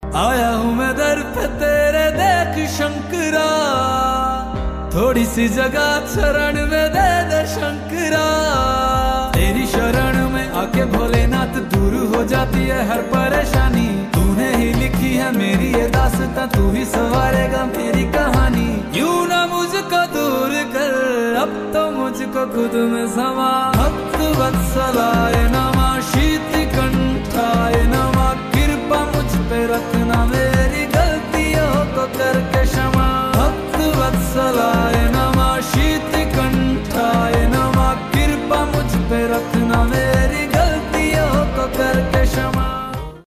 आया हूँ मैं दर पे तेरे, देख शंकरा, थोड़ी सी जगह शरण में दे दे शंकरा। तेरी शरण में आके भोलेनाथ दूर हो जाती है हर परेशानी। तूने ही लिखी है मेरी ये दास्तां, तू ही संवारेगा मेरी कहानी। यूं ना मुझको दूर कर, अब तो मुझको खुद में समा। भक्त वत्सलाय नमः, शीत कंठाय नमः, कृपा मुझ पे रखना, मेरी गलतियों को करके